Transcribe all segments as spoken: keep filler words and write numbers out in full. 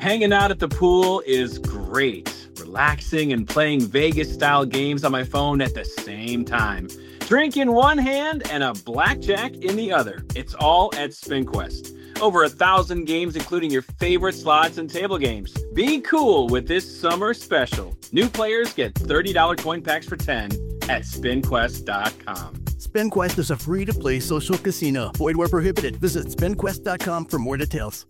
Hanging out at the pool is great. Relaxing and playing Vegas-style games on my phone at the same time. Drink in one hand and a blackjack in the other. It's all at SpinQuest. Over a thousand games, including your favorite slots and table games. Be cool with this summer special. New players get thirty dollars coin packs for ten at spin quest dot com. SpinQuest is a free-to-play social casino. Void where prohibited. Visit spin quest dot com for more details.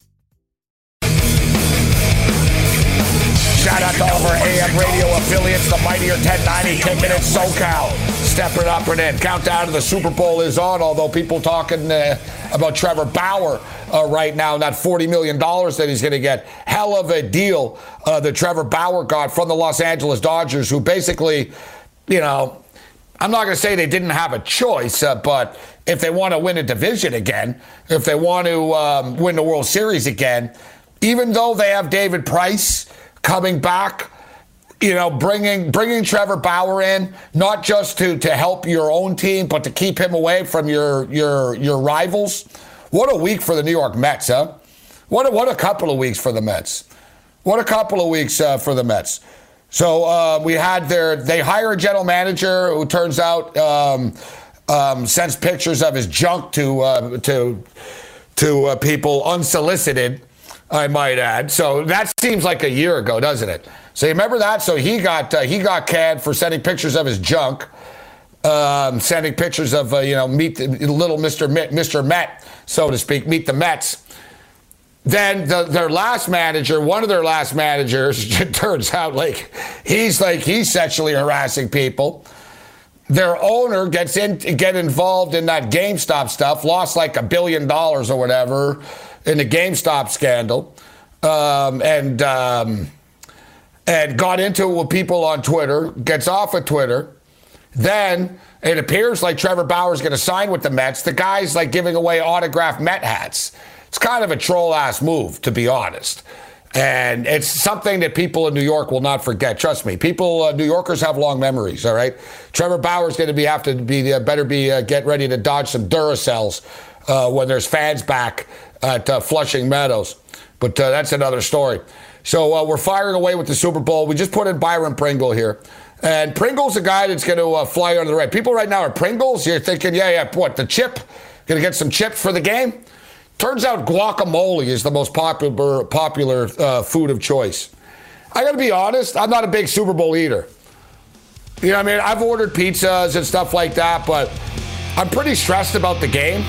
Shout out to all of our A M radio affiliates, the mightier ten ninety, kicking it SoCal. Stepping it up and in. Countdown to the Super Bowl is on, although people talking uh, about Trevor Bauer uh, right now, not forty million dollars that he's going to get. Hell of a deal uh, that Trevor Bauer got from the Los Angeles Dodgers, who basically, you know, I'm not going to say they didn't have a choice, uh, but if they want to win a division again, if they want to um, win the World Series again, even though they have David Price coming back, you know, bringing bringing Trevor Bauer in, not just to, to help your own team, but to keep him away from your your your rivals. What a week for the New York Mets, huh? What a, what a couple of weeks for the Mets. What a couple of weeks uh, for the Mets. So uh, we had their, they hire a general manager who turns out um, um, sends pictures of his junk to uh, to to uh, people unsolicited, I might add. So that seems like a year ago, doesn't it? So you remember that? So he got uh, he got canned for sending pictures of his junk, um, sending pictures of uh, you know meet the, little Mister Met, Mister Met, so to speak, meet the Mets. Then the, their last manager, one of their last managers, it turns out like he's like he's sexually harassing people. Their owner gets in get involved in that GameStop stuff, lost like a billion dollars or whatever in the GameStop scandal, um, and um, and got into it with people on Twitter. Gets off of Twitter. Then it appears like Trevor Bauer's going to sign with the Mets. The guy's like giving away autographed Met hats. It's kind of a troll-ass move, to be honest. And it's something that people in New York will not forget. Trust me. People, uh, New Yorkers have long memories, all right? Trevor Bauer's going to be have to be, uh, better be, uh, get ready to dodge some Duracells uh, when there's fans back at uh, Flushing Meadows. But uh, that's another story. So uh, we're firing away with the Super Bowl. We just put in Byron Pringle here. And Pringle's a guy that's going to uh, fly under the radar. People right now are Pringles. You're thinking, yeah, yeah, what, the chip? Going to get some chips for the game? Turns out guacamole is the most popular popular uh, food of choice. I got to be honest, I'm not a big Super Bowl eater. You know what I mean? I've ordered pizzas and stuff like that, but I'm pretty stressed about the game.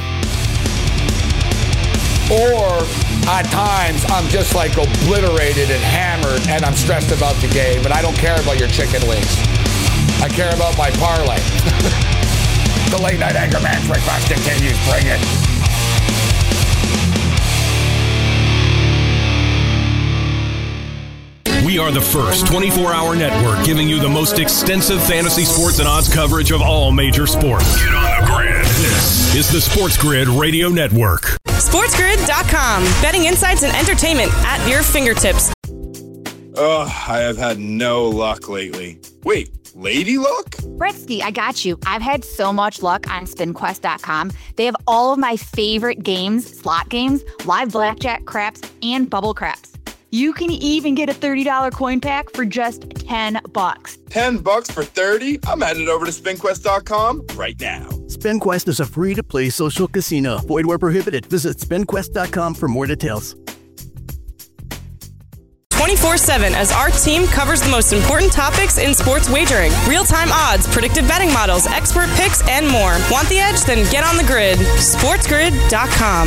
Or at times, I'm just like obliterated and hammered, and I'm stressed about the game, but I don't care about your chicken wings. I care about my parlay. The Late Night Anger Management class continues. Bring it. We are the first twenty-four hour network giving you the most extensive fantasy sports and odds coverage of all major sports. Get on the grid. This is the Sports Grid Radio Network. sports grid dot com. Betting insights and entertainment at your fingertips. Ugh, I have had no luck lately. Wait, lady luck? Bretsky, I got you. I've had so much luck on spin quest dot com. They have all of my favorite games, slot games, live blackjack, craps, and bubble craps. You can even get a thirty dollars coin pack for just ten bucks. ten bucks for thirty? I'm headed over to spin quest dot com right now. SpinQuest is a free-to-play social casino. Void where prohibited. Visit spin quest dot com for more details. twenty-four seven as our team covers the most important topics in sports wagering. Real-time odds, predictive betting models, expert picks, and more. Want the edge? Then get on the grid. sports grid dot com.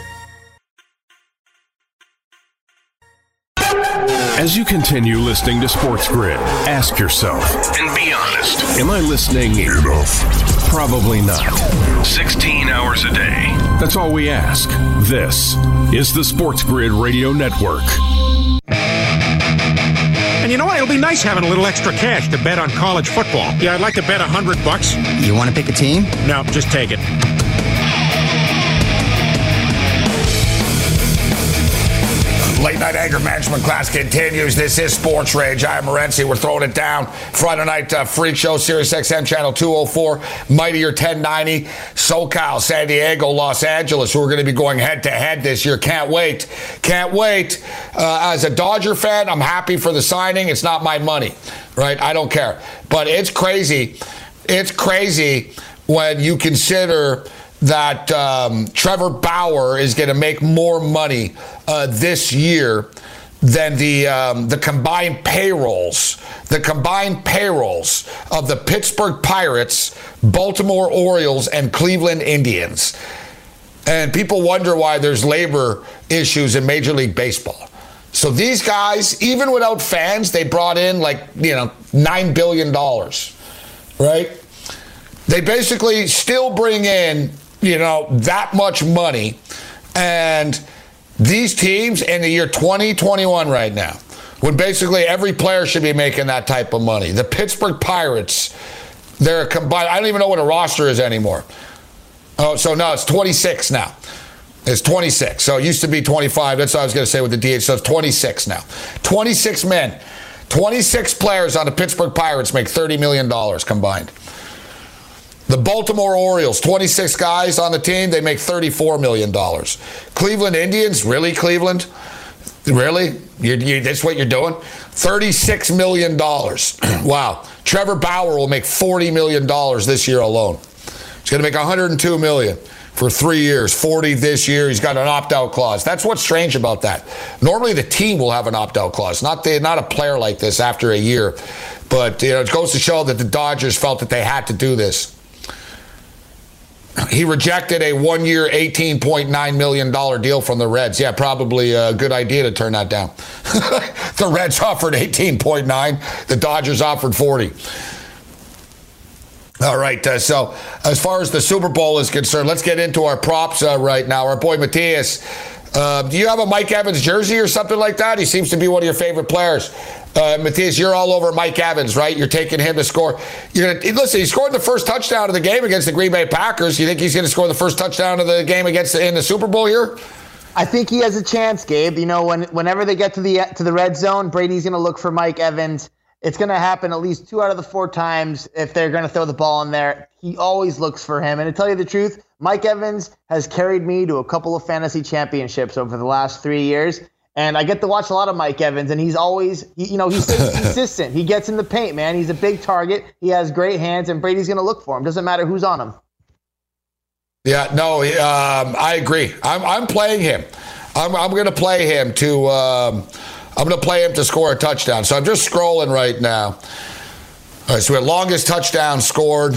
As you continue listening to Sports Grid, ask yourself, and be honest, am I listening enough? Probably not. sixteen hours a day. That's all we ask. This is the Sports Grid Radio Network. And you know what? It'll be nice having a little extra cash to bet on college football. Yeah, I'd like to bet a hundred bucks. You want to pick a team? No, just take it. Late Night Anger Management class continues. This is Sports Rage. I am Morency. We're throwing it down. Friday night uh, freak show, Sirius X M channel two oh four, Mightier ten ninety, SoCal, San Diego, Los Angeles, who are going to be going head to head this year. Can't wait. Can't wait. Uh, as a Dodger fan, I'm happy for the signing. It's not my money, right? I don't care. But it's crazy. It's crazy when you consider that um, Trevor Bauer is going to make more money uh, this year than the um, the combined payrolls, the combined payrolls of the Pittsburgh Pirates, Baltimore Orioles, and Cleveland Indians. And people wonder why there's labor issues in Major League Baseball. So these guys, even without fans, they brought in like, you know, nine billion dollars, right? They basically still bring in, you know, that much money. And these teams in the year twenty twenty-one right now, when basically every player should be making that type of money. The Pittsburgh Pirates, they're combined. I don't even know what a roster is anymore. Oh, so no, it's twenty-six now. It's twenty-six. So it used to be twenty-five. That's what I was going to say with the D H. So it's twenty-six now. twenty-six men. twenty-six players on the Pittsburgh Pirates make thirty million dollars combined. The Baltimore Orioles, twenty-six guys on the team, they make thirty-four million dollars. Cleveland Indians, really, Cleveland? Really? You, you, that's what you're doing? thirty-six million dollars. Wow. Trevor Bauer will make forty million dollars this year alone. He's going to make one hundred two million dollars for three years, forty this year. He's got an opt-out clause. That's what's strange about that. Normally the team will have an opt-out clause, not, the, not a player like this after a year. But you know, it goes to show that the Dodgers felt that they had to do this. He rejected a one-year, eighteen point nine million dollars deal from the Reds. Yeah, probably a good idea to turn that down. The Reds offered eighteen point nine. The Dodgers offered forty. All right, uh, so as far as the Super Bowl is concerned, let's get into our props uh, right now. Our boy Matthias, uh, do you have a Mike Evans jersey or something like that? He seems to be one of your favorite players. Uh, Matthias, you're all over Mike Evans, right? You're taking him to score. You're gonna listen. He scored the first touchdown of the game against the Green Bay Packers. You think he's going to score the first touchdown of the game against in the Super Bowl here? I think he has a chance, Gabe. You know, when whenever they get to the to the red zone, Brady's going to look for Mike Evans. It's going to happen at least two out of the four times if they're going to throw the ball in there. He always looks for him. And to tell you the truth, Mike Evans has carried me to a couple of fantasy championships over the last three years. And I get to watch a lot of Mike Evans, and he's always, he, you know, he stays consistent. He gets in the paint, man. He's a big target. He has great hands, and Brady's going to look for him. Doesn't matter who's on him. Yeah, no, um, I agree. I'm, I'm playing him. I'm, I'm going to play him to. Um, I'm going to play him to score a touchdown. So I'm just scrolling right now. All right, so we have longest touchdown scored.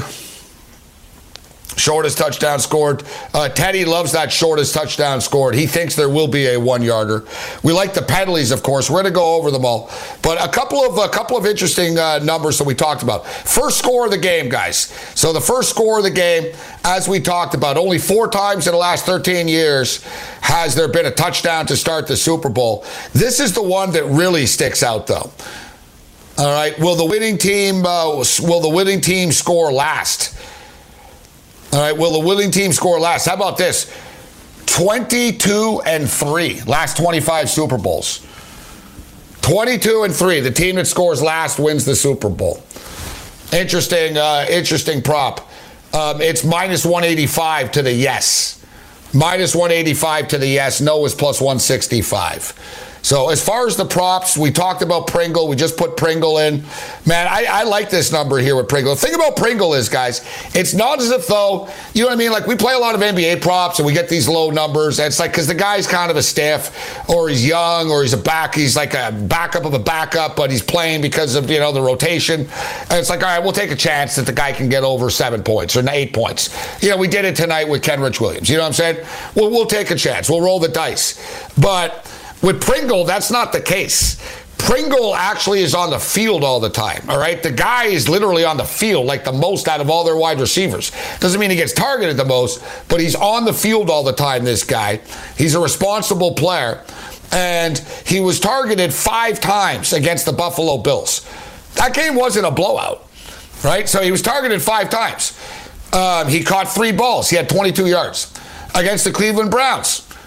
Shortest touchdown scored. Uh, Teddy loves that shortest touchdown scored. He thinks there will be a one-yarder. We like the penalties, of course. We're going to go over them all. But a couple of a couple of interesting uh, numbers that we talked about. First score of the game, guys. So the first score of the game, as we talked about, only four times in the last thirteen years has there been a touchdown to start the Super Bowl. This is the one that really sticks out, though. All right. Will the winning team uh, will the winning team score last? All right, will the winning team score last? How about this? twenty-two and three, last twenty-five Super Bowls. twenty-two and three, the team that scores last wins the Super Bowl. Interesting, uh, interesting prop. Um, it's minus one eighty-five to the yes. Minus one eighty-five to the yes. No is plus one sixty-five. So as far as the props, we talked about Pringle. We just put Pringle in. Man, I, I like this number here with Pringle. The thing about Pringle is, guys, it's not as if though, you know what I mean? Like we play a lot of N B A props and we get these low numbers. And it's like because the guy's kind of a stiff or he's young or he's a back. He's like a backup of a backup, but he's playing because of, you know, the rotation. And it's like, all right, we'll take a chance that the guy can get over seven points or eight points. You know, we did it tonight with Kenrich Williams. You know what I'm saying? Well, we'll take a chance. We'll roll the dice. But with Pringle, that's not the case. Pringle actually is on the field all the time, all right? The guy is literally on the field like the most out of all their wide receivers. Doesn't mean he gets targeted the most, but he's on the field all the time, this guy. He's a responsible player, and he was targeted five times against the Buffalo Bills. That game wasn't a blowout, right? So he was targeted five times. Um, he caught three balls. He had twenty-two yards. Against the Cleveland Browns,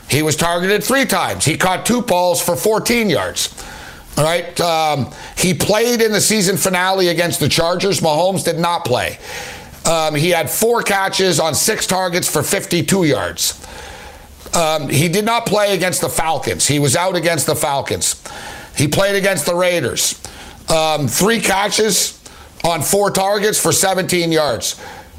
He was targeted three times. He caught two balls for fourteen yards. All right. Um, he played in the season finale against the Chargers. Mahomes did not play. Um, he had four catches on six targets for fifty-two yards. Um, he did not play against the Falcons. He was out against the Falcons. He played against the Raiders. Um, three catches on four targets for seventeen yards.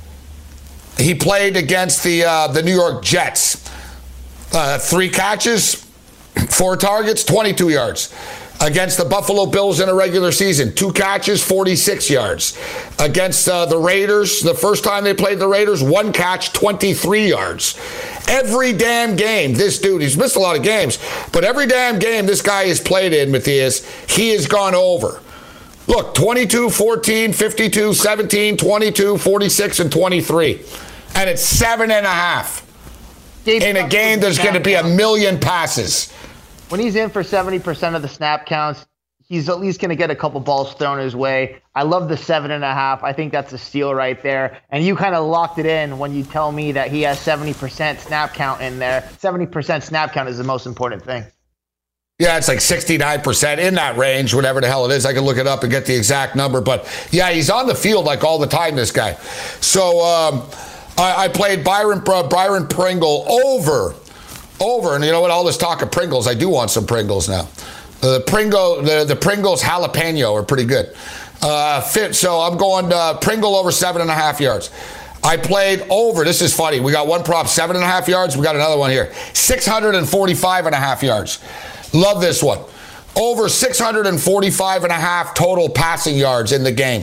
He played against the uh, the New York Jets. Uh, three catches, four targets, twenty-two yards. Against the Buffalo Bills in a regular season, two catches, forty-six yards. Against uh, the Raiders, the first time they played the Raiders, one catch, twenty-three yards. Every damn game, this dude, he's missed a lot of games, but every damn game this guy has played in, Matthias, he has gone over. Look, twenty-two, fourteen, fifty-two, seventeen, twenty-two, forty-six, and twenty-three. And it's seven and a half. In a game there's going to be a million passes. When he's in for seventy percent of the snap counts, he's at least going to get a couple balls thrown his way. I love the seven and a half. I think that's a steal right there. And you kind of locked it in when you tell me that he has seventy percent snap count in there. seventy percent snap count is the most important thing. Yeah, it's like sixty-nine percent in that range, whatever the hell it is. I can look it up and get the exact number. But, yeah, he's on the field like all the time, this guy. So um, I, I played Byron, uh, Byron Pringle over Over, and you know what? All this talk of Pringles, I do want some Pringles now. The Pringle, the, the Pringles jalapeno are pretty good. Uh, fit, so I'm going uh, Pringle over seven and a half yards. I played over. This is funny. We got one prop, seven and a half yards. We got another one here, six hundred forty-five and a half yards. Love this one. Over six hundred forty-five and a half total passing yards in the game.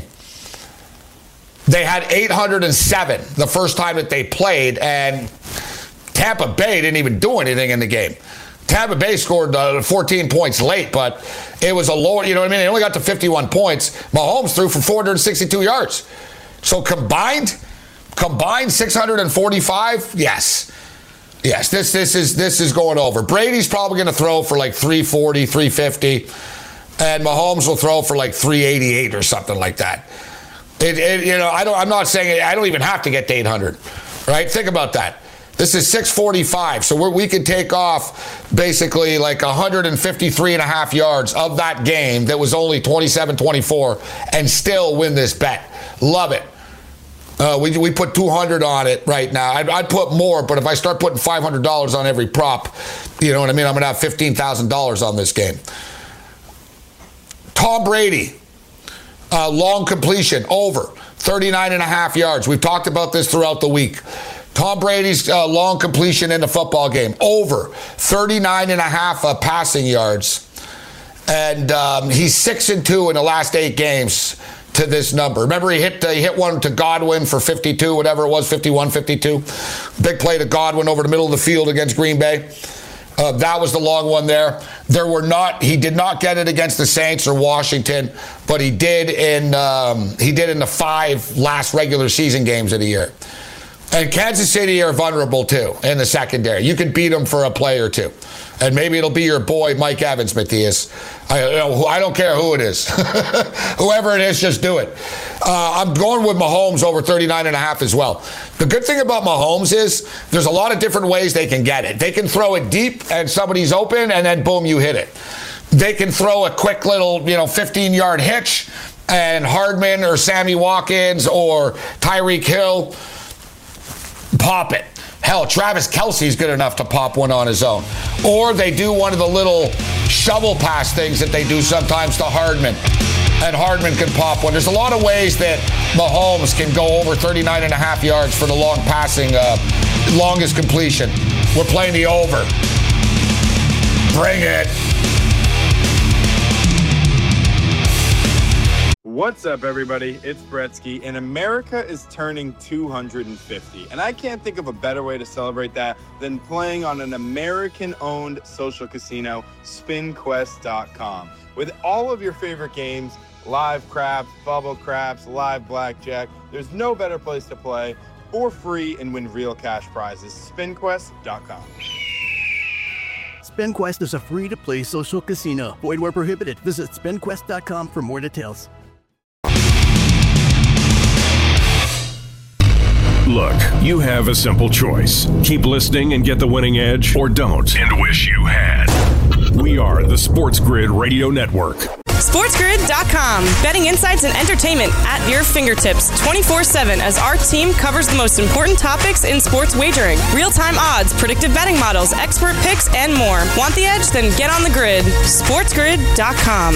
They had eight hundred seven the first time that they played, and Tampa Bay didn't even do anything in the game. Tampa Bay scored uh, fourteen points late, but it was a low, you know what I mean? They only got to fifty-one points. Mahomes threw for four hundred sixty-two yards. So combined, combined six hundred forty-five, yes. Yes, this this is this is going over. Brady's probably going to throw for like three forty, three fifty, and Mahomes will throw for like three eighty-eight or something like that. It, it, you know, I don't, I'm not saying, I don't even have to get to eight hundred, right? Think about that. This is six forty-five, so we're, we could take off basically like one hundred fifty-three and a half yards of that game that was only twenty-seven twenty-four and still win this bet. Love it. Uh, we we put two hundred on it right now. I'd, I'd put more, but if I start putting five hundred dollars on every prop, you know what I mean? I'm going to have fifteen thousand dollars on this game. Tom Brady, uh, long completion, over thirty-nine and a half yards. We've talked about this throughout the week. Tom Brady's uh, long completion in the football game, over thirty-nine and a half uh, passing yards. And um, he's six and two in the last eight games to this number. Remember, he hit uh, he hit one to Godwin for fifty-two, whatever it was, fifty-one, fifty-two. Big play to Godwin over the middle of the field against Green Bay. Uh, that was the long one there. There were not. He did not get it against the Saints or Washington, but he did in um, he did in the five last regular season games of the year. And Kansas City are vulnerable too in the secondary. You can beat them for a play or two. And maybe it'll be your boy, Mike Evans, Matthias. I, you know, I don't care who it is. Whoever it is, just do it. Uh, I'm going with Mahomes over thirty-nine and a half as well. The good thing about Mahomes is there's a lot of different ways they can get it. They can throw it deep and somebody's open and then boom, you hit it. They can throw a quick little, you know, fifteen-yard hitch and Hardman or Sammy Watkins or Tyreek Hill pop it. Hell, Travis Kelce's good enough to pop one on his own. Or they do one of the little shovel pass things that they do sometimes to Hardman. And Hardman can pop one. There's a lot of ways that Mahomes can go over thirty-nine and a half yards for the long passing, uh, longest completion. We're playing the over. Bring it. What's up, everybody? It's Bretsky, and America is turning two hundred fifty. And I can't think of a better way to celebrate that than playing on an American-owned social casino, spin quest dot com. With all of your favorite games, live craps, bubble craps, live blackjack, there's no better place to play for free and win real cash prizes. spin quest dot com. SpinQuest is a free-to-play social casino. Void where prohibited. Visit spin quest dot com for more details. Look, you have a simple choice. Keep listening and get the winning edge, or don't and wish you had. We are the Sports Grid Radio Network. sports grid dot com. Betting insights and entertainment at your fingertips twenty-four seven as our team covers the most important topics in sports wagering. Real-time odds, predictive betting models, expert picks, and more. Want the edge? Then get on the grid. sports grid dot com.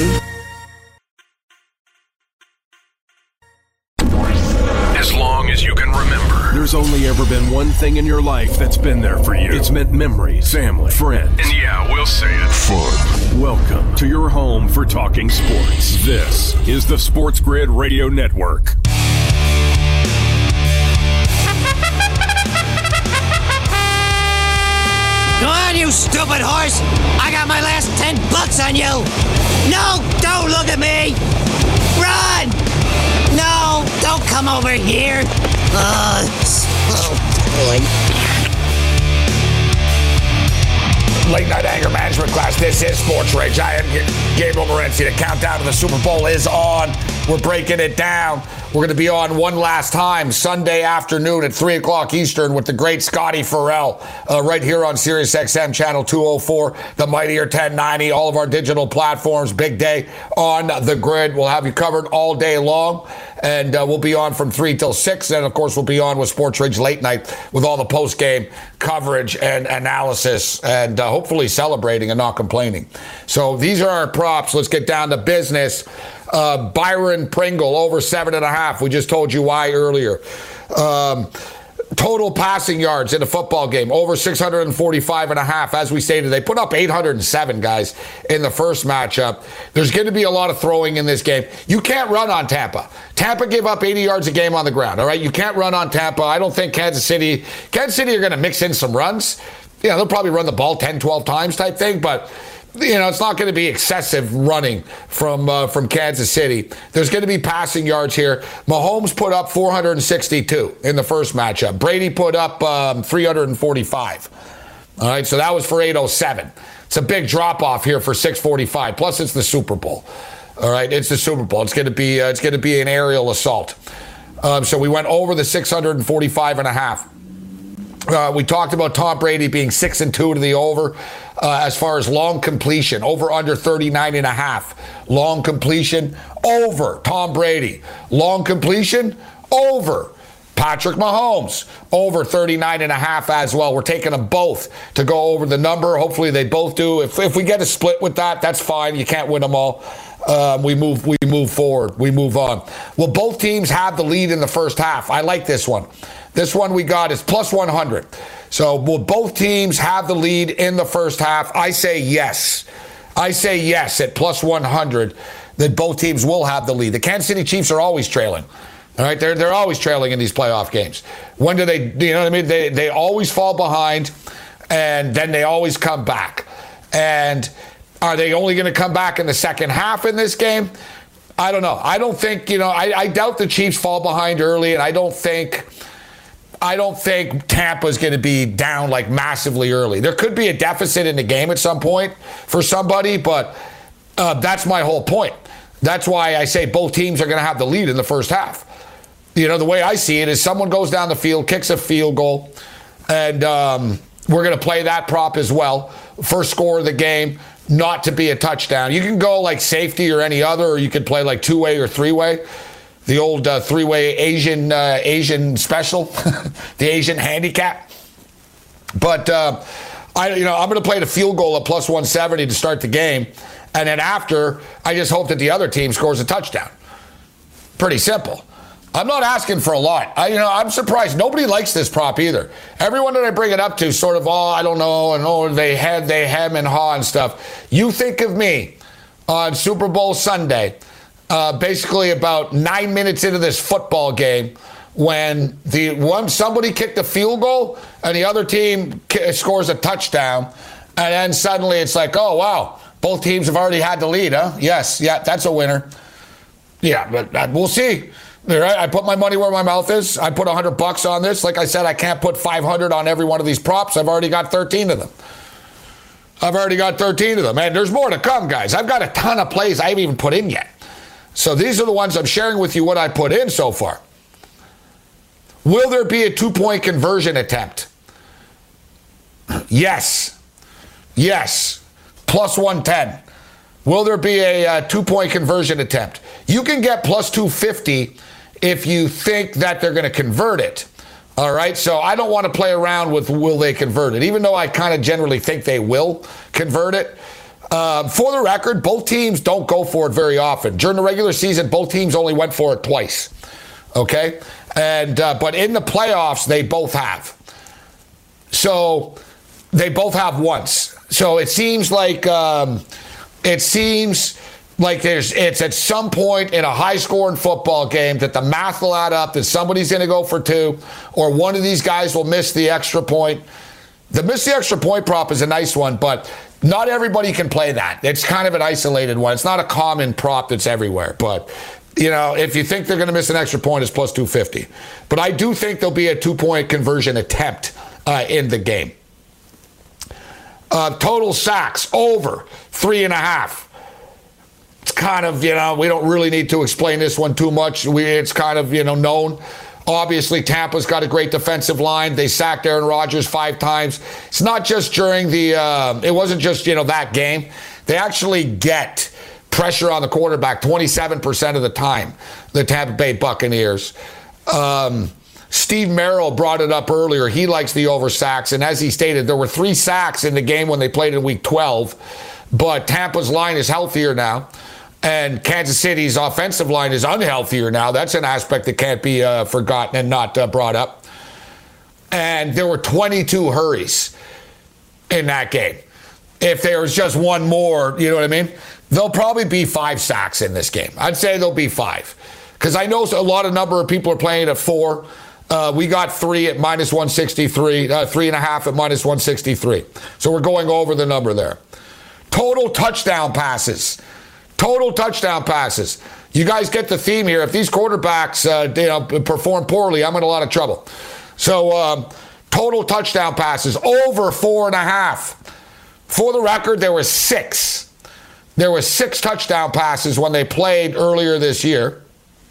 As long as you can remember, there's only ever been one thing in your life that's been there for you. It's meant memories, family, friends, and yeah, we'll say it, fun. Welcome to your home for talking sports. This is the Sports Grid Radio Network. Go on, you stupid horse! I got my last ten bucks on you! No, don't look at me! Run! No, don't come over here! Uh, oh boy. Late night anger management class. This is Sports Rage. I am Gabriel Morency. The countdown to the Super Bowl is on. We're breaking it down. We're going to be on one last time Sunday afternoon at three o'clock Eastern with the great Scotty Farrell uh, right here on Sirius X M channel two oh four, the mightier ten ninety, all of our digital platforms. Big day on the grid. We'll have you covered all day long. And uh, we'll be on from three till six. And, of course, we'll be on with Sports Ridge Late Night with all the post-game coverage and analysis and uh, hopefully celebrating and not complaining. So these are our props. Let's get down to business. Uh, Byron Pringle, over seven and a half. We just told you why earlier. Um, total passing yards in a football game, over six hundred forty-five and a half. As we stated, they put up eight hundred seven, guys, in the first matchup. There's going to be a lot of throwing in this game. You can't run on Tampa. Tampa gave up eighty yards a game on the ground, all right? You can't run on Tampa. I don't think Kansas City, Kansas City are going to mix in some runs. You know, they'll probably run the ball ten, twelve times type thing, but you know, it's not going to be excessive running from uh, from Kansas City. There's going to be passing yards here. Mahomes put up four hundred sixty-two in the first matchup. Brady put up um, three hundred forty-five. All right, so that was for eight oh seven. It's a big drop-off here for six forty-five. Plus, it's the Super Bowl. All right, it's the Super Bowl. It's going to be uh, it's going to be an aerial assault. Um, so we went over the six hundred forty-five and a half. Uh, we talked about Tom Brady being six and two to the over. Uh, as far as long completion, over under thirty-nine and a half. Long completion, over Tom Brady. Long completion, over Patrick Mahomes, over thirty-nine and a half as well. We're taking them both to go over the number. Hopefully they both do. If, if we get a split with that, that's fine. You can't win them all. Um, we move we move forward. We move on. Well, both teams have the lead in the first half. I like this one. This one we got is plus one hundred. So will both teams have the lead in the first half? I say yes. I say yes at plus one hundred that both teams will have the lead. The Kansas City Chiefs are always trailing. All right, they're they're always trailing in these playoff games. When do they, you know what I mean? They they always fall behind, and then they always come back. And are they only going to come back in the second half in this game? I don't know. I don't think, you know, I, I doubt the Chiefs fall behind early, and I don't think I don't think Tampa's going to be down like massively early. There could be a deficit in the game at some point for somebody, but uh, that's my whole point. That's why I say both teams are going to have the lead in the first half. You know, the way I see it is someone goes down the field, kicks a field goal, and um, we're going to play that prop as well. First score of the game, not to be a touchdown. You can go like safety or any other, or you can play like two-way or three-way. The old uh, three-way Asian uh, Asian special, the Asian handicap. But uh, I, you know, I'm going to play the field goal at plus one seventy to start the game, and then after, I just hope that the other team scores a touchdown. Pretty simple. I'm not asking for a lot. I, you know, I'm surprised nobody likes this prop either. Everyone that I bring it up to, sort of, oh, I don't know, and oh, they had, they hem and haw and stuff. You think of me on Super Bowl Sunday. Uh, basically about nine minutes into this football game when the one somebody kicked a field goal and the other team k- scores a touchdown, and then suddenly it's like, oh, wow, both teams have already had the lead, huh? Yes, yeah, that's a winner. Yeah, but uh, we'll see. All right, I put my money where my mouth is. I put one hundred bucks on this. Like I said, I can't put five hundred on every one of these props. I've already got thirteen of them. I've already got thirteen of them. And there's more to come, guys. I've got a ton of plays I haven't even put in yet. So these are the ones I'm sharing with you what I put in so far. Will there be a two-point conversion attempt? Yes. Yes. Plus one ten. Will there be a uh, two-point conversion attempt? You can get plus two fifty if you think that they're going to convert it. All right, so I don't want to play around with will they convert it, even though I kind of generally think they will convert it. Uh, for the record, both teams don't go for it very often. During the regular season, both teams only went for it twice. Okay, and uh, but in the playoffs, they both have. So they both have once. So it seems like um, it seems. Like there's, it's at some point in a high-scoring football game that the math will add up, that somebody's going to go for two, or one of these guys will miss the extra point. The miss the extra point prop is a nice one, but not everybody can play that. It's kind of an isolated one. It's not a common prop that's everywhere. But, you know, if you think they're going to miss an extra point, it's plus two fifty. But I do think there'll be a two-point conversion attempt uh, in the game. Uh, total sacks, over three and a half. It's kind of, you know, we don't really need to explain this one too much. We, it's kind of, you know, known. Obviously, Tampa's got a great defensive line. They sacked Aaron Rodgers five times. It's not just during the, uh, it wasn't just, you know, that game. They actually get pressure on the quarterback twenty-seven percent of the time, the Tampa Bay Buccaneers. Um, Steve Merrill brought it up earlier. He likes the over sacks. And as he stated, there were three sacks in the game when they played in week twelve. But Tampa's line is healthier now. And Kansas City's offensive line is unhealthier now. That's an aspect that can't be uh, forgotten and not uh, brought up. And there were twenty-two hurries in that game. If there was just one more, you know what I mean? There'll probably be five sacks in this game. I'd say there'll be five. Because I know a lot of number of people are playing at four. Uh, we got three at minus one sixty-three, uh, three and a half at minus one sixty-three. So we're going over the number there. Total touchdown passes. Total touchdown passes. You guys get the theme here. If these quarterbacks uh, you know, perform poorly, I'm in a lot of trouble. So um, total touchdown passes, over four and a half. For the record, there were six. There were six touchdown passes when they played earlier this year.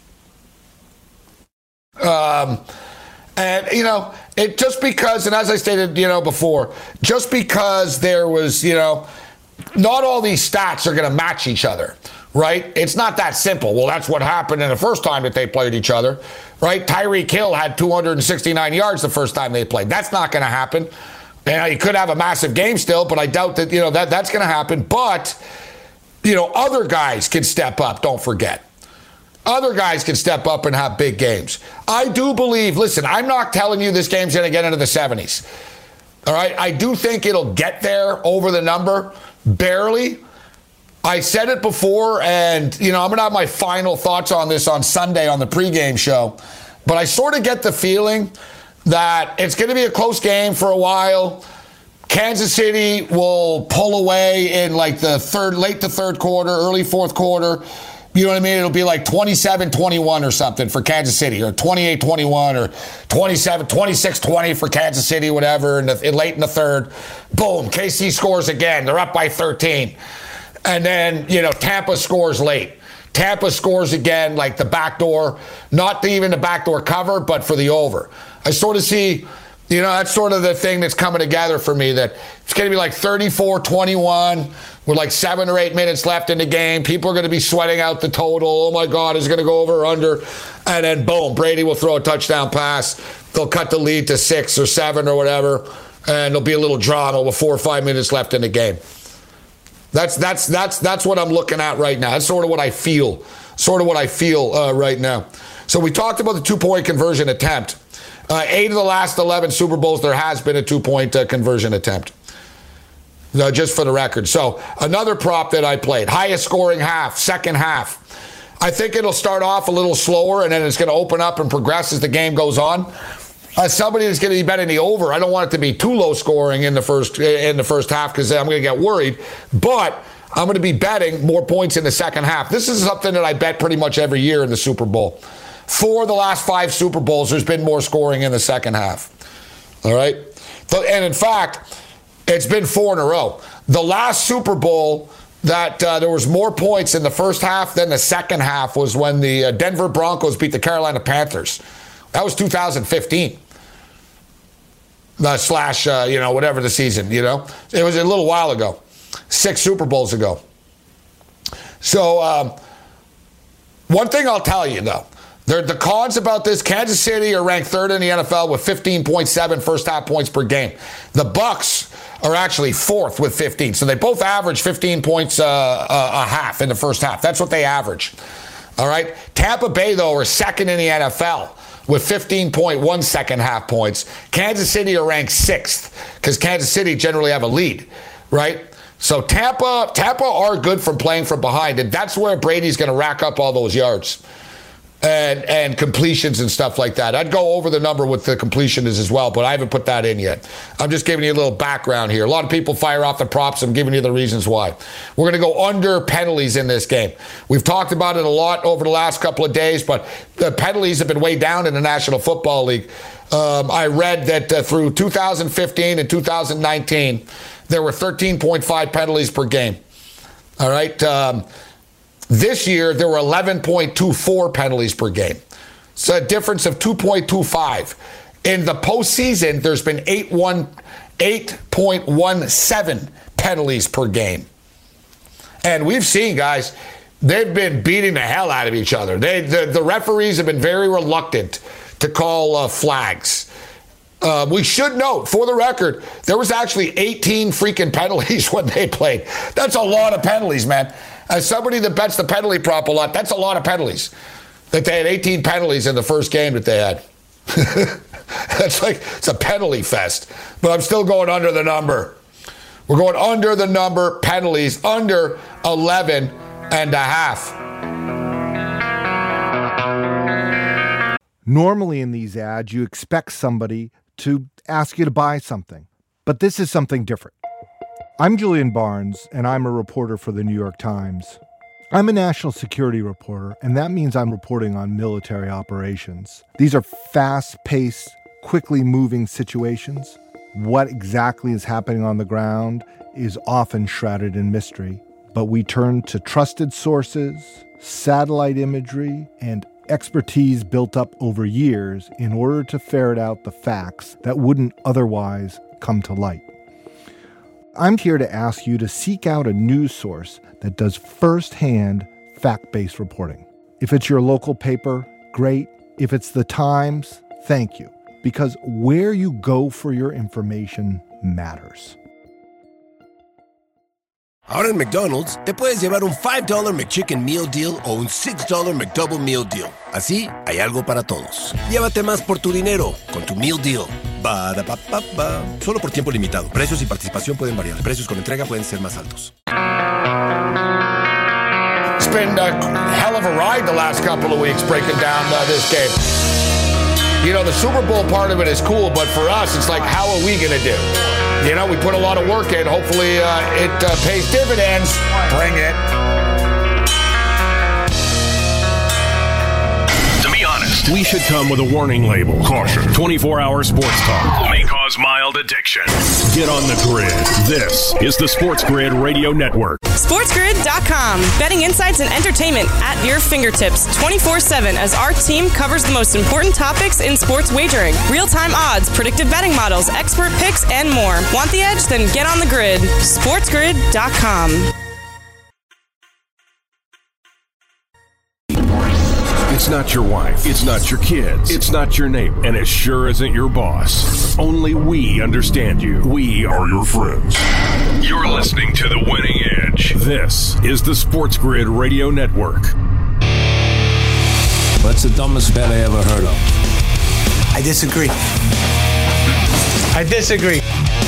Um, and, you know, it just because, and as I stated, you know, before, just because there was, you know, not all these stats are going to match each other, right? It's not that simple. Well, that's what happened in the first time that they played each other, right? Tyreek Hill had two hundred sixty-nine yards the first time they played. That's not going to happen. And he could have a massive game still, but I doubt that, you know, that that's going to happen. But, you know, other guys can step up, don't forget. Other guys can step up and have big games. I do believe, listen, I'm not telling you this game's going to get into the seventies. All right? I do think it'll get there over the number. Barely. I said it before, and, you know, I'm going to have my final thoughts on this on Sunday on the pregame show. But I sort of get the feeling that it's going to be a close game for a while. Kansas City will pull away in like the third, late to third quarter, early fourth quarter. You know what I mean? It'll be like twenty-seven twenty-one or something for Kansas City, or twenty-eight twenty-one, or twenty-seven, twenty-six twenty for Kansas City, whatever, and late in the third. Boom, K C scores again. They're up by thirteen. And then, you know, Tampa scores late. Tampa scores again, like the backdoor, not the, even the backdoor cover, but for the over. I sort of see, you know, that's sort of the thing that's coming together for me, that it's going to be like thirty-four twenty-one with like seven or eight minutes left in the game. People are going to be sweating out the total. Oh, my God, is it going to go over or under? And then, boom, Brady will throw a touchdown pass. They'll cut the lead to six or seven or whatever, and there'll be a little drama with four or five minutes left in the game. That's that's that's that's what I'm looking at right now. That's sort of what I feel, sort of what I feel uh, right now. So we talked about the two-point conversion attempt. Uh, eight of the last eleven Super Bowls, there has been a two-point uh, conversion attempt. Uh, just for the record. So another prop that I played, highest scoring half, second half. I think it'll start off a little slower, and then it's going to open up and progress as the game goes on. As somebody that's going to be betting the over, I don't want it to be too low scoring in the first in the first half, because I'm going to get worried. But I'm going to be betting more points in the second half. This is something that I bet pretty much every year in the Super Bowl. For the last five Super Bowls, there's been more scoring in the second half. All right? And in fact, it's been four in a row. The last Super Bowl that uh, there was more points in the first half than the second half was when the uh, Denver Broncos beat the Carolina Panthers, That was two thousand fifteen. Uh, slash, uh, you know, whatever the season, you know. It was a little while ago. Six Super Bowls ago. So, um, one thing I'll tell you, though. The cons about this, Kansas City are ranked third in the N F L with fifteen point seven first half points per game. The Bucs are actually fourth with fifteen. So they both average fifteen points uh, a, a half in the first half. That's what they average. All right. Tampa Bay, though, are second in the N F L with fifteen point one second half points. Kansas City are ranked sixth because Kansas City generally have a lead, right? So Tampa, Tampa are good from playing from behind, and that's where Brady's going to rack up all those yards. And and completions and stuff like that. I'd go over the number with the completions as well, but I haven't put that in yet. I'm just giving you a little background here. A lot of people fire off the props. I'm giving you the reasons why. We're going to go under penalties in this game. We've talked about it a lot over the last couple of days, but the penalties have been way down in the National Football League. Um, I read that uh, through two thousand fifteen and two thousand nineteen, there were thirteen point five penalties per game. All right. Um, This year, there were eleven point two four penalties per game. So a difference of two point two five. In the postseason, there's been eight point one seven penalties per game. And we've seen, guys, they've been beating the hell out of each other. They, the, the referees have been very reluctant to call uh, flags. Uh, we should note, for the record, there was actually eighteen freaking penalties when they played. That's a lot of penalties, man. As somebody that bets the penalty prop a lot, that's a lot of penalties. That they had eighteen penalties in the first game that they had. That's like, it's a penalty fest. But I'm still going under the number. We're going under the number penalties, under eleven and a half. Normally in these ads, you expect somebody to ask you to buy something. But this is something different. I'm Julian Barnes, and I'm a reporter for the New York Times. I'm a national security reporter, and that means I'm reporting on military operations. These are fast-paced, quickly moving situations. What exactly is happening on the ground is often shrouded in mystery, but we turn to trusted sources, satellite imagery, and expertise built up over years in order to ferret out the facts that wouldn't otherwise come to light. I'm here to ask you to seek out a news source that does firsthand fact-based reporting. If it's your local paper, great. If it's the Times, thank you. Because where you go for your information matters. Ahora en McDonald's, te puedes llevar un five dollar McChicken Meal Deal o un six dollar McDouble Meal Deal. Así, hay algo para todos. Llévate más por tu dinero con tu Meal Deal. Ba-da-ba-ba-ba. Solo por tiempo limitado. Precios y participación pueden variar. Precios con entrega pueden ser más altos. It's been a hell of a ride the last couple of weeks breaking down uh, this game. You know, the Super Bowl part of it is cool, but for us, it's like, how are we going to do? You know, we put a lot of work in. Hopefully uh, it uh, pays dividends. Bring it. To be honest, we should come with a warning label. Caution. twenty-four hour sports talk may cause mild addiction. Get on the grid. This is the Sports Grid Radio Network. sports grid dot com. Betting insights and entertainment at your fingertips twenty-four seven as our team covers the most important topics in sports wagering. Real-time odds, predictive betting models, expert picks, and more. Want the edge? Then get on the grid. sports grid dot com. It's not your wife. It's not your kids. It's not your neighbor. And it sure isn't your boss. Only we understand you. We are your friends. You're listening to The Winning Edge. This is the Sports Grid Radio Network. What's the dumbest bet I ever heard of? I disagree. I disagree.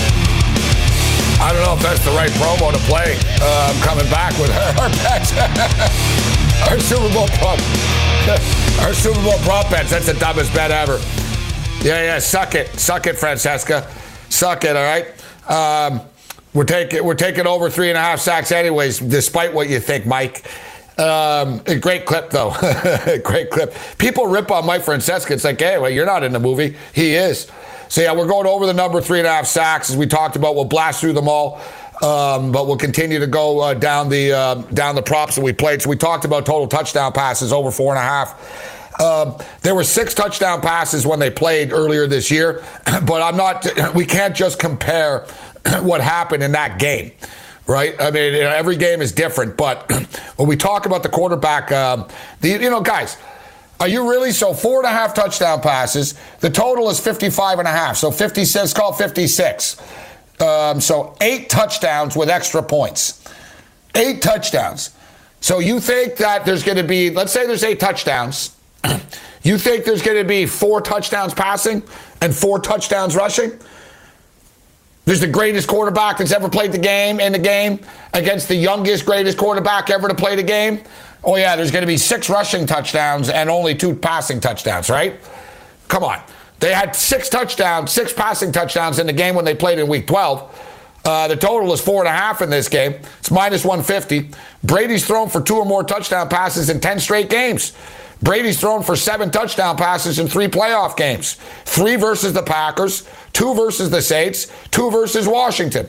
I don't know if that's the right promo to play. Uh, I'm coming back with our bets. Our Super Bowl prop. Our Super Bowl prop bets. That's the dumbest bet ever. Yeah, yeah. Suck it. Suck it, Francesca. Suck it, all right? Um, we're taking we're taking over three and a half sacks anyways, despite what you think, Mike. Um, a great clip, though. Great clip. People rip on Mike Francesca. It's like, hey, well, you're not in the movie. He is. So, yeah, we're going over the number three and a half sacks. As we talked about, we'll blast through them all. Um, but we'll continue to go uh, down the uh, down the props that we played. So we talked about total touchdown passes over four and a half. Um, there were six touchdown passes when they played earlier this year, but I'm not. We can't just compare what happened in that game, right? I mean, every game is different. But when we talk about the quarterback, um, the you know, guys, are you really so four and a half touchdown passes? The total is fifty-five and a half, so fifty-six. Call fifty-six. Um, so eight touchdowns with extra points. Eight touchdowns. So you think that there's going to be, let's say there's eight touchdowns. You think there's going to be four touchdowns passing and four touchdowns rushing? There's the greatest quarterback that's ever played the game in the game against the youngest, greatest quarterback ever to play the game. Oh, yeah, there's going to be six rushing touchdowns and only two passing touchdowns, right? Come on. They had six touchdowns, six passing touchdowns in the game when they played in week twelve. Uh, the total is four and a half in this game. It's minus one fifty. Brady's thrown for two or more touchdown passes in ten straight games. Brady's thrown for seven touchdown passes in three playoff games. Three versus the Packers, two versus the Saints, two versus Washington.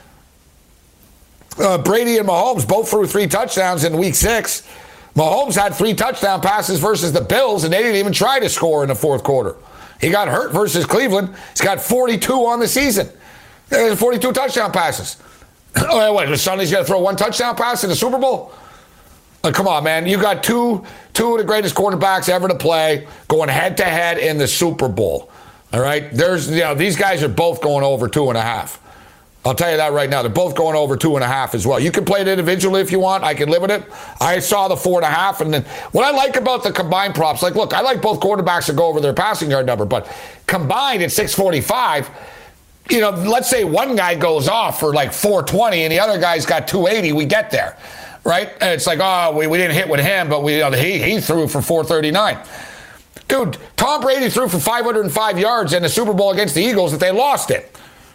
Uh, Brady and Mahomes both threw three touchdowns in week six. Mahomes had three touchdown passes versus the Bills, and they didn't even try to score in the fourth quarter. He got hurt versus Cleveland. He's got forty-two on the season. forty-two touchdown passes. Oh, what, Sunday's going to throw one touchdown pass in the Super Bowl? Uh, come on, man. You got two two of the greatest quarterbacks ever to play going head-to-head in the Super Bowl. All right? There's, you know, these guys are both going over two and a half. I'll tell you that right now. They're both going over two and a half as well. You can play it individually if you want. I can live with it. I saw the four and a half. And then what I like about the combined props, like, look, I like both quarterbacks to go over their passing yard number, but combined at six forty-five, you know, let's say one guy goes off for like four twenty and the other guy's got two eighty, we get there, right? And it's like, oh, we, we didn't hit with him, but we you know, he, he threw for four thirty-nine. Dude, Tom Brady threw for five hundred five yards in the Super Bowl against the Eagles that they lost it.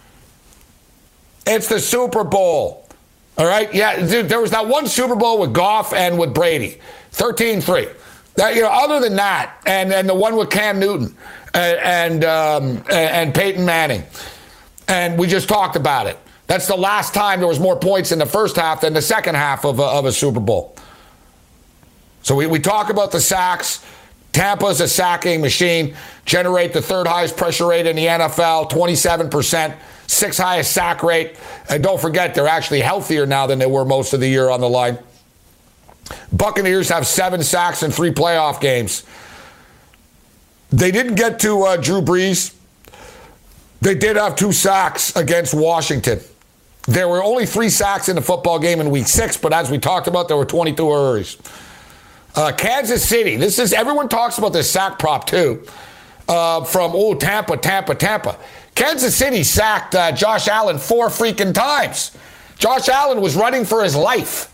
It's the Super Bowl, all right? Yeah, dude, there was that one Super Bowl with Goff and with Brady, thirteen three. That, you know, other than that, and then the one with Cam Newton and and, um, and Peyton Manning. And we just talked about it. That's the last time there was more points in the first half than the second half of a, of a Super Bowl. So we, we talk about the sacks. Tampa's a sacking machine. Generate the third highest pressure rate in the N F L, twenty-seven percent. Sixth highest sack rate. And don't forget, they're actually healthier now than they were most of the year on the line. Buccaneers have seven sacks in three playoff games. They didn't get to uh, Drew Brees. They did have two sacks against Washington. There were only three sacks in the football game in week six, but as we talked about, there were twenty-two hurries. Uh, Kansas City, this is, everyone talks about this sack prop too, uh, from, oh, Tampa, Tampa, Tampa. Kansas City sacked uh, Josh Allen four freaking times. Josh Allen was running for his life.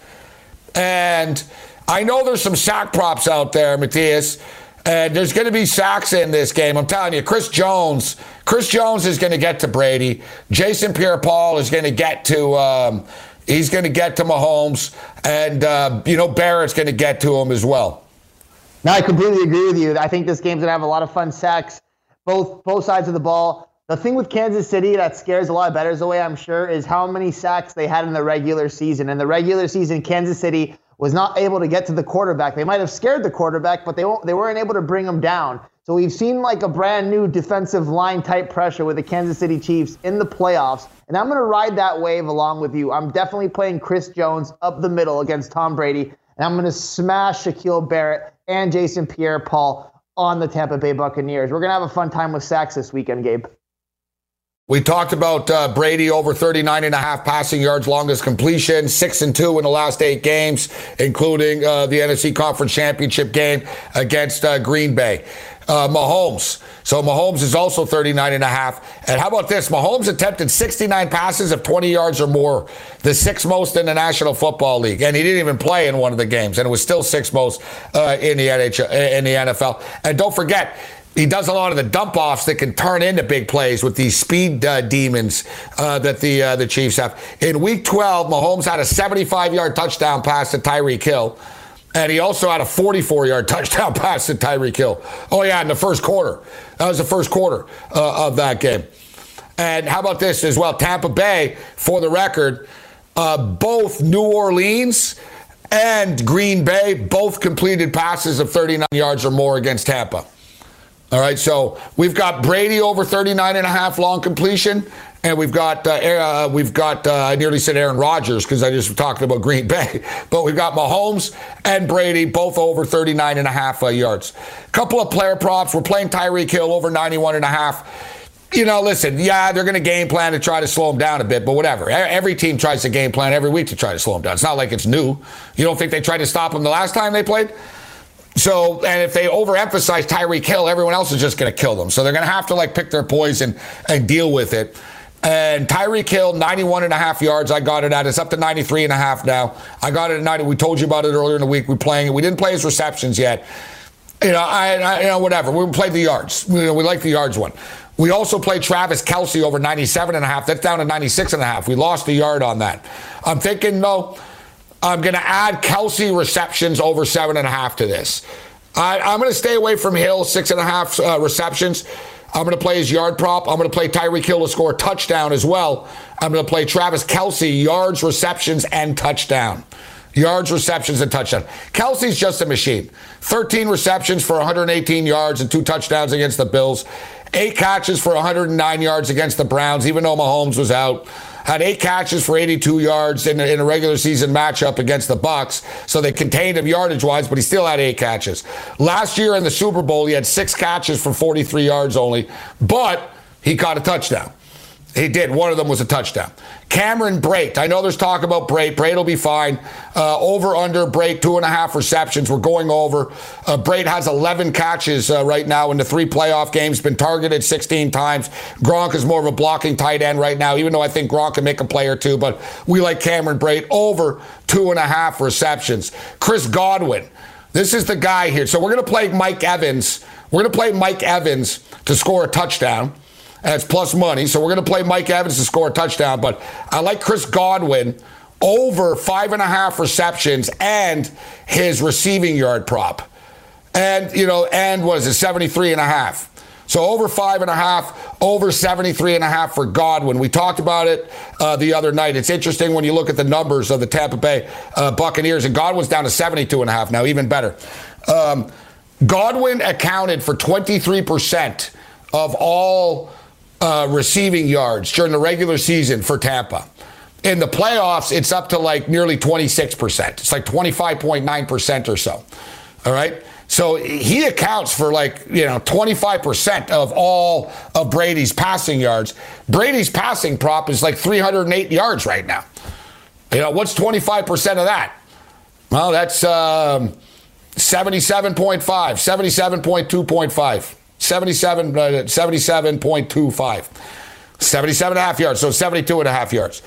And I know there's some sack props out there, Matthias, and there's going to be sacks in this game. I'm telling you, Chris Jones, Chris Jones is going to get to Brady. Jason Pierre-Paul is going to get to, um, he's going to get to Mahomes, and uh, you know Barrett's going to get to him as well. No, I completely agree with you. I think this game's going to have a lot of fun sacks, both both sides of the ball. The thing with Kansas City that scares a lot of bettors away, I'm sure, is how many sacks they had in the regular season. In the regular season, Kansas City was not able to get to the quarterback. They might have scared the quarterback, but they won't, they weren't able to bring him down. So we've seen like a brand new defensive line type pressure with the Kansas City Chiefs in the playoffs. And I'm going to ride that wave along with you. I'm definitely playing Chris Jones up the middle against Tom Brady. And I'm going to smash Shaquille Barrett and Jason Pierre-Paul on the Tampa Bay Buccaneers. We're going to have a fun time with sacks this weekend, Gabe. We talked about uh, Brady over thirty-nine and a half passing yards, longest completion, six and two in the last eight games, including uh, the N F C Conference Championship game against uh, Green Bay. Uh, Mahomes. So Mahomes is also thirty-nine and a half. And how about this? Mahomes attempted sixty-nine passes of twenty yards or more, the sixth most in the National Football League. And he didn't even play in one of the games, and it was still sixth most uh, in the N H L, in the N F L. And don't forget, he does a lot of the dump-offs that can turn into big plays with these speed uh, demons uh, that the uh, the Chiefs have. In Week twelve, Mahomes had a seventy-five-yard touchdown pass to Tyreek Hill, and he also had a forty-four-yard touchdown pass to Tyreek Hill. Oh, yeah, in the first quarter. That was the first quarter uh, of that game. And how about this as well? Tampa Bay, for the record, uh, both New Orleans and Green Bay both completed passes of thirty-nine yards or more against Tampa. All right, so we've got Brady over thirty-nine and a half long completion, and we've got, uh, uh, we've got uh, I nearly said Aaron Rodgers because I just was talking about Green Bay, but we've got Mahomes and Brady both over thirty-nine and a half uh, yards. Couple of player props. We're playing Tyreek Hill over ninety-one and a half. You know, listen, yeah, they're going to game plan to try to slow him down a bit, but whatever. Every team tries to game plan every week to try to slow him down. It's not like it's new. You don't think they tried to stop him the last time they played? So, and if they overemphasize Tyreek Hill, everyone else is just going to kill them. So they're going to have to, like, pick their poison and deal with it. And Tyreek Hill, ninety-one and a half yards, I got it at. It's up to ninety-three and a half now. I got it at ninety. We told you about it earlier in the week. We're playing it. We didn't play his receptions yet. You know, I, I you know, whatever. We played the yards. We, you know, we like the yards one. We also played Travis Kelce over ninety-seven and a half. That's down to ninety-six and a half. We lost a yard on that. I'm thinking, no, I'm going to add Kelce receptions over seven and a half to this. I, I'm going to stay away from Hill, six and a half uh, receptions. I'm going to play his yard prop. I'm going to play Tyreek Hill to score a touchdown as well. I'm going to play Travis Kelce, yards, receptions, and touchdown. Yards, receptions, and touchdown. Kelce's just a machine. thirteen receptions for one hundred eighteen yards and two touchdowns against the Bills. Eight catches for one hundred nine yards against the Browns, even though Mahomes was out. Had eight catches for eighty-two yards in a, in a regular season matchup against the Bucs. So they contained him yardage-wise, but he still had eight catches. Last year in the Super Bowl, he had six catches for forty-three yards only, but he caught a touchdown. He did. One of them was a touchdown. Cameron Brate. I know there's talk about Brate. Brate will be fine. Uh, over, under, Brate, two and a half receptions. We're going over. Uh, Brate has eleven catches uh, right now in the three playoff games. Been targeted sixteen times. Gronk is more of a blocking tight end right now, even though I think Gronk can make a play or two. But we like Cameron Brate over two and a half receptions. Chris Godwin. This is the guy here. So we're going to play Mike Evans. We're going to play Mike Evans to score a touchdown. And it's plus money, so we're going to play Mike Evans to score a touchdown. But I like Chris Godwin over five and a half receptions and his receiving yard prop. And, you know, and what is it, seventy-three and a half. So over five and a half, over seventy-three and a half for Godwin. We talked about it uh, the other night. It's interesting when you look at the numbers of the Tampa Bay uh, Buccaneers, and Godwin's down to seventy-two and a half now, even better. Um, Godwin accounted for twenty-three percent of all Uh, receiving yards during the regular season for Tampa. In the playoffs, it's up to like nearly twenty-six percent. It's like twenty-five point nine percent or so. All right. So he accounts for like, you know, twenty-five percent of all of Brady's passing yards. Brady's passing prop is like three hundred eight yards right now. You know, what's twenty-five percent of that? Well, that's um, seventy-seven point five, seventy-seven point two point five. seventy-seven, uh, seventy-seven point two five. seventy-seven and a half yards, so seventy-two and a half yards.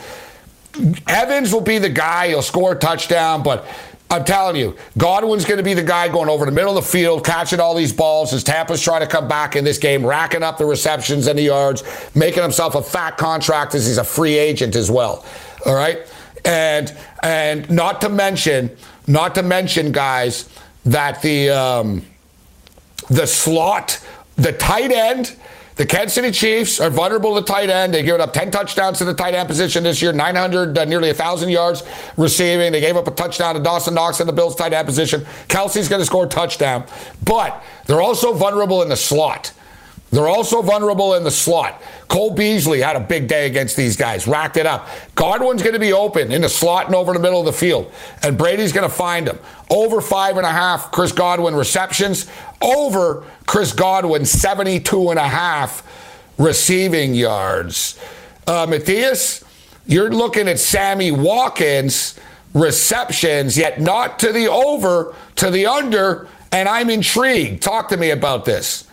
Evans will be the guy. He'll score a touchdown, but I'm telling you, Godwin's going to be the guy going over the middle of the field, catching all these balls as Tampa's trying to come back in this game, racking up the receptions and the yards, making himself a fat contract as he's a free agent as well. All right? And and not to mention, not to mention, guys, that the um, the slot, the tight end, the Kansas City Chiefs are vulnerable to tight end. They gave up ten touchdowns to the tight end position this year, nine hundred, uh, nearly one thousand yards receiving. They gave up a touchdown to Dawson Knox in the Bills' tight end position. Kelsey's going to score a touchdown. But they're also vulnerable in the slot. They're also vulnerable in the slot. Cole Beasley had a big day against these guys, racked it up. Godwin's going to be open in the slot and over the middle of the field, and Brady's going to find him. Over five and a half Chris Godwin receptions, over Chris Godwin seventy-two and a half receiving yards. Uh, Matthias, you're looking at Sammy Watkins receptions, yet not to the over, to the under, and I'm intrigued. Talk to me about this.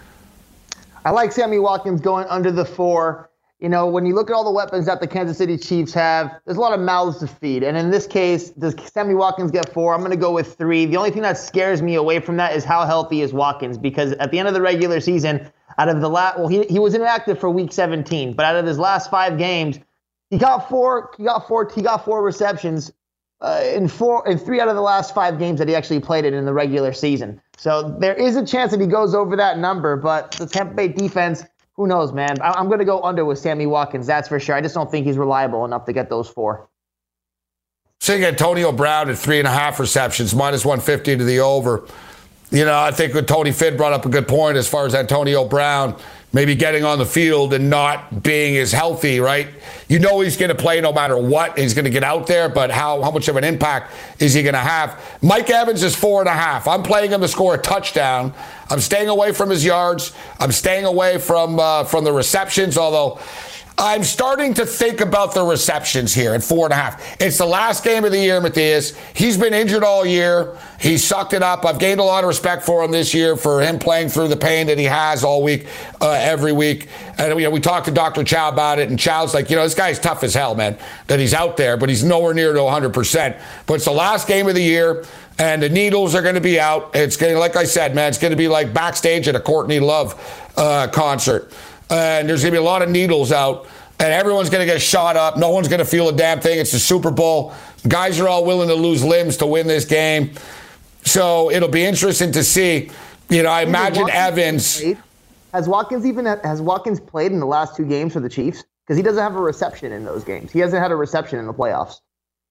I like Sammy Watkins going under the four. You know, when you look at all the weapons that the Kansas City Chiefs have, there's a lot of mouths to feed. And in this case, does Sammy Watkins get four? I'm going to go with three. The only thing that scares me away from that is how healthy is Watkins, because at the end of the regular season, out of the last, well, he he was inactive for week seventeen, but out of his last five games, he got four. He got four. He got four receptions uh, in four in three out of the last five games that he actually played it in the regular season. So there is a chance that he goes over that number, but the Tampa Bay defense, who knows, man? I- I'm going to go under with Sammy Watkins, that's for sure. I just don't think he's reliable enough to get those four. seeing Antonio Brown at three and a half receptions, minus one fifty to the over. You know, I think Tony Finn brought up a good point as far as Antonio Brown maybe getting on the field and not being as healthy, right? You know he's going to play no matter what. He's going to get out there, but how, how much of an impact is he going to have? Mike Evans is four and a half. I'm playing him to score a touchdown. I'm staying away from his yards. I'm staying away from uh, from the receptions, although I'm starting to think about the receptions here at four and a half. It's the last game of the year, Matthias. He's been injured all year. He sucked it up. I've gained a lot of respect for him this year for him playing through the pain that he has all week, uh, every week. And you know, we talked to Doctor Chow about it, and Chow's like, you know, this guy's tough as hell, man, that he's out there, but he's nowhere near to one hundred percent. But it's the last game of the year, and the needles are going to be out. It's going to, like I said, man, it's going to be like backstage at a Courtney Love uh, concert. And there's going to be a lot of needles out, and everyone's going to get shot up. No one's going to feel a damn thing. It's the Super Bowl. Guys are all willing to lose limbs to win this game. So it'll be interesting to see. You know, I imagine Watkins Evans. Played? Has Watkins even has Watkins played in the last two games for the Chiefs? Because he doesn't have a reception in those games. He hasn't had a reception in the playoffs.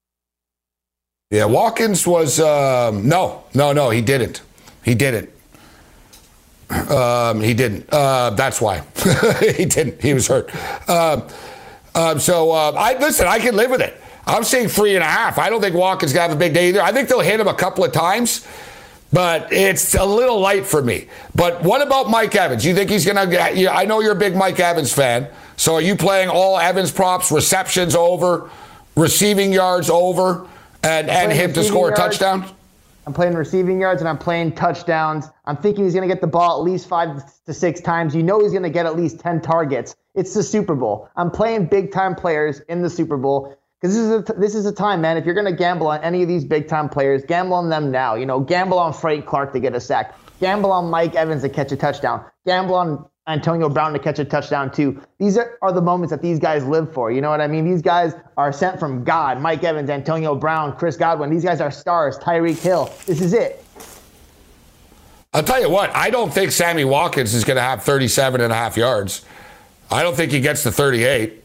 Yeah, Watkins was um, no, no, no. He didn't. He didn't. Um, he didn't. Uh, that's why he didn't. He was hurt. Um, um, so uh, I listen. I can live with it. I'm saying three and a half. I don't think Watkins gonna have a big day either. I think they'll hit him a couple of times, but it's a little light for me. But what about Mike Evans? You think he's gonna get? You know, I know you're a big Mike Evans fan. So are you playing all Evans props, receptions over, receiving yards over, and and him to score a touchdown? I'm playing receiving yards and I'm playing touchdowns. I'm thinking he's going to get the ball at least five to six times. You know he's going to get at least ten targets. It's the Super Bowl. I'm playing big-time players in the Super Bowl because this is a, this is a time, man. If you're going to gamble on any of these big-time players, gamble on them now. You know, gamble on Frank Clark to get a sack. Gamble on Mike Evans to catch a touchdown. Gamble on Antonio Brown to catch a touchdown too. These are, are the moments that these guys live for. You know what I mean? These guys are sent from God. Mike Evans, Antonio Brown, Chris Godwin. These guys are stars. Tyreek Hill. This is it. I'll tell you what. I don't think Sammy Watkins is going to have thirty-seven and a half yards. I don't think he gets to thirty-eight.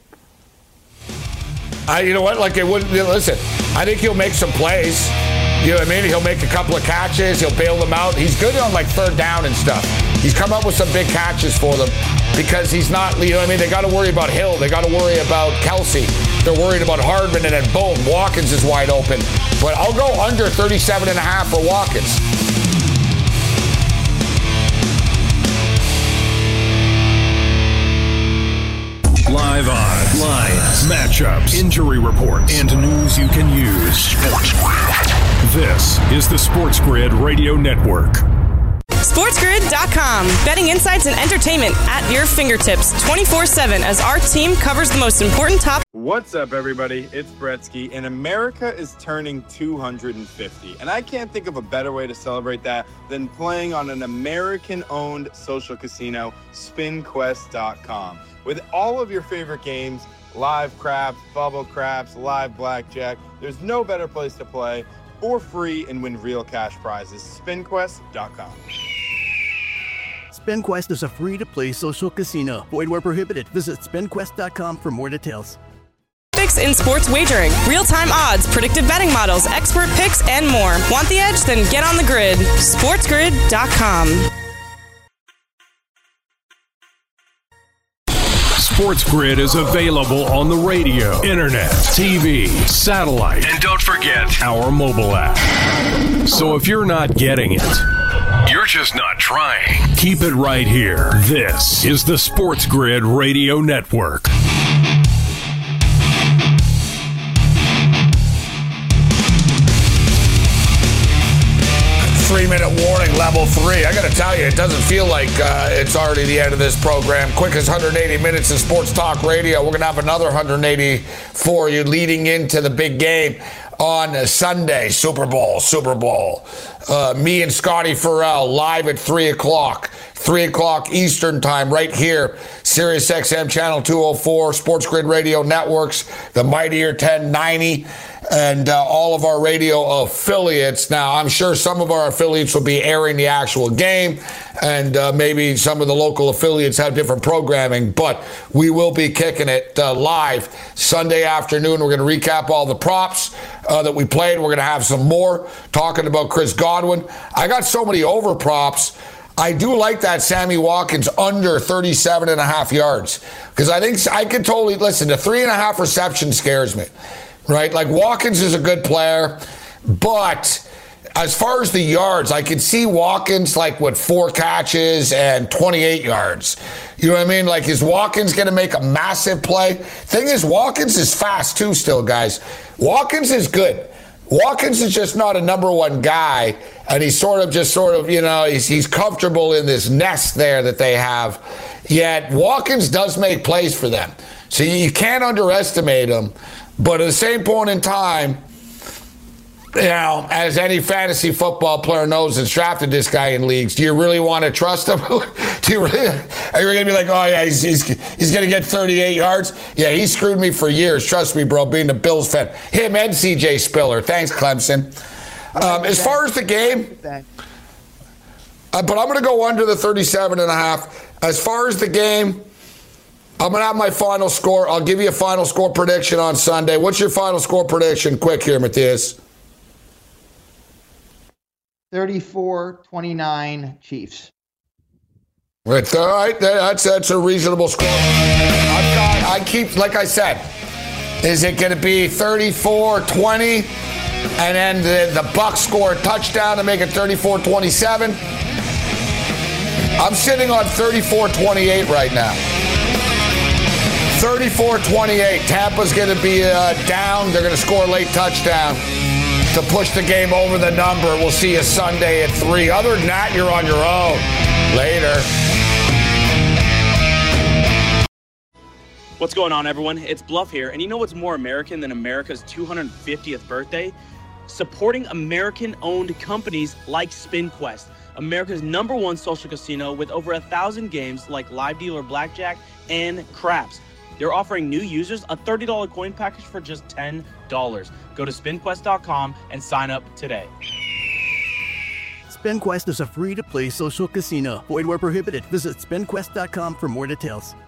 I, you know what? Like it wouldn't. Listen, I think he'll make some plays. You know what I mean? He'll make a couple of catches. He'll bail them out. He's good on like third down and stuff. He's come up with some big catches for them because he's not, you know what I mean? They got to worry about Hill. They got to worry about Kelsey. They're worried about Hardman, and then boom, Watkins is wide open. But I'll go under thirty-seven and a half for Watkins. Live odds, lines, matchups, injury reports, and news you can use. Sports Grid. This is the Sports Grid Radio Network. SportsGrid dot com. Betting insights and entertainment at your fingertips twenty-four seven as our team covers the most important topics. What's up, everybody? It's Bretsky, and America is turning two hundred fifty. And I can't think of a better way to celebrate that than playing on an American-owned social casino, Spin Quest dot com. With all of your favorite games, live craps, bubble craps, live blackjack, there's no better place to play for free and win real cash prizes. Spin Quest dot com. SpinQuest is a free-to-play social casino. Void where prohibited. Visit Spin Quest dot com for more details. In sports wagering, real-time odds, predictive betting models, expert picks, and more. Want the edge? Then get on the grid. Sports Grid dot com. Sports Grid is available on the radio, internet, T V, satellite, and don't forget our mobile app. So if you're not getting it, you're just not trying. Keep it right here. This is the Sports Grid Radio Network. Three-minute warning, level three. I got to tell you, it doesn't feel like uh, it's already the end of this program. Quickest one hundred eighty minutes of sports talk radio. We're going to have another one hundred eighty for you leading into the big game on Sunday. Super Bowl, Super Bowl. Uh, me and Scotty Farrell live at three o'clock. three o'clock Eastern time, right here, Sirius X M Channel two oh four, Sports Grid Radio Networks, the Mightier ten ninety, and uh, all of our radio affiliates. Now, I'm sure some of our affiliates will be airing the actual game, and uh, maybe some of the local affiliates have different programming, but we will be kicking it uh, live Sunday afternoon. We're going to recap all the props uh, that we played. We're going to have some more talking about Chris Godwin. I got so many over props. I do like that Sammy Watkins under thirty-seven and a half yards, because I think I could totally, listen, the three and a half reception scares me, right? Like, Watkins is a good player, but as far as the yards, I could see Watkins like with four catches and twenty-eight yards. You know what I mean? Like, is Watkins going to make a massive play? Thing is, Watkins is fast too still, guys. Watkins is good. Watkins is just not a number one guy, and he's sort of just sort of, you know, he's, he's comfortable in this nest there that they have. Yet Watkins does make plays for them. So you can't underestimate him. But at the same point in time, you know, as any fantasy football player knows that's drafted this guy in leagues, do you really want to trust him? do you really, are you going to be like, oh, yeah, he's, he's, he's going to get thirty-eight yards? Yeah, he screwed me for years. Trust me, bro, being a Bills fan. Him and C J Spiller. Thanks, Clemson. Um, as far as the game, uh, but I'm going to go under the thirty-seven and a half. As far as the game, I'm going to have my final score. I'll give you a final score prediction on Sunday. What's your final score prediction? Quick here, Matthias. thirty-four twenty-nine Chiefs. Right, all right, that's that's a reasonable score. I've got, I keep, like I said, is it going to be thirty-four twenty, and then the, the Bucs score a touchdown to make it thirty-four twenty-seven? I'm sitting on thirty-four twenty-eight right now. thirty-four twenty-eight. Tampa's going to be uh, down. They're going to score a late touchdown to push the game over the number. We'll see you Sunday at three. Other than that, you're on your own. Later. What's going on, everyone? It's Bluff here, and you know what's more American than America's two hundred fiftieth birthday? Supporting American-owned companies like SpinQuest, America's number one social casino with over a thousand games like live dealer blackjack and craps. They're offering new users a thirty dollars coin package for just ten dollars. Go to spin quest dot com and sign up today. SpinQuest is a free-to-play social casino. Void where prohibited. Visit spin quest dot com for more details.